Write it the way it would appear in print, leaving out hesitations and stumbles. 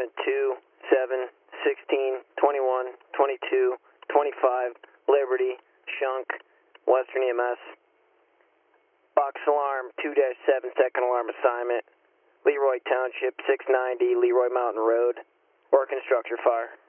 2, 7, 16, 21, 22, 25, Liberty, Shunk, Western EMS. Box alarm 2-7, second alarm assignment. Leroy Township, 690, Leroy Mountain Road. Working structure fire.